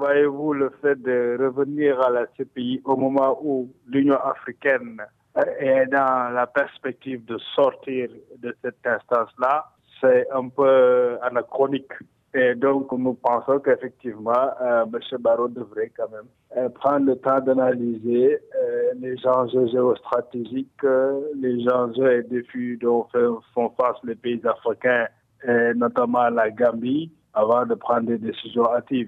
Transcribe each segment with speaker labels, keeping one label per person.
Speaker 1: voyez-vous, le fait de revenir à la CPI au moment où l'Union africaine est dans la perspective de sortir de cette instance-là, c'est un peu anachronique. Et donc, nous pensons qu'effectivement, M. Barrot devrait quand même prendre le temps d'analyser les enjeux géostratégiques, les enjeux et défis dont font face les pays africains, et notamment la Gambie, avant de prendre des décisions hâtives.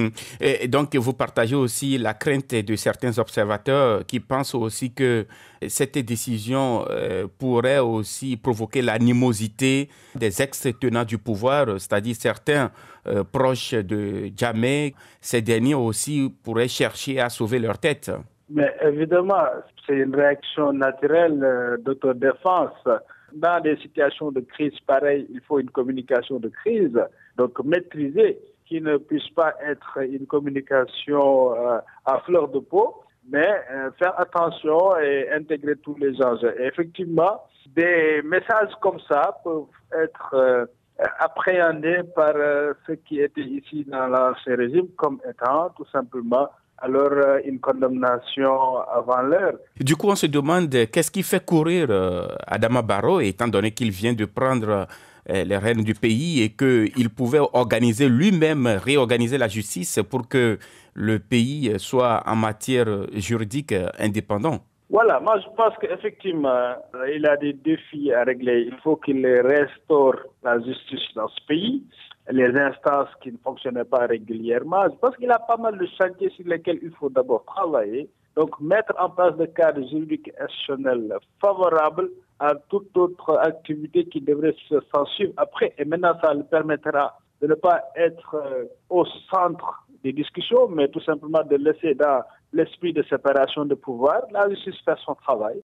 Speaker 2: Et donc, vous partagez aussi la crainte de certains observateurs qui pensent aussi que cette décision pourrait aussi provoquer l'animosité des ex-tenants du pouvoir, c'est-à-dire certains proches de Jammeh. Ces derniers aussi pourraient chercher à sauver leur tête.
Speaker 1: Mais évidemment, c'est une réaction naturelle d'autodéfense. Dans des situations de crise pareilles, il faut une communication de crise, donc maîtrisée, qui ne puisse pas être une communication à fleur de peau, mais faire attention et intégrer tous les enjeux. Et effectivement, des messages comme ça peuvent être appréhendés par ceux qui étaient ici dans l'ancien régime comme étant tout simplement alors une condamnation avant l'heure.
Speaker 2: Du coup, on se demande qu'est-ce qui fait courir Adama Barrow, étant donné qu'il vient de prendre les rênes du pays et qu'il pouvait organiser lui-même, réorganiser la justice pour que le pays soit en matière juridique indépendant.
Speaker 1: Voilà, moi je pense qu'effectivement, il a des défis à régler. Il faut qu'il restaure la justice dans ce pays, les instances qui ne fonctionnaient pas régulièrement. Je pense qu'il a pas mal de chantiers sur lesquels il faut d'abord travailler. Donc mettre en place des cadres juridiques institutionnels favorables à toute autre activité qui devrait s'en suivre après. Et maintenant, ça lui permettra de ne pas être au centre des discussions, mais tout simplement de laisser dans l'esprit de séparation de pouvoir la justice faire son travail.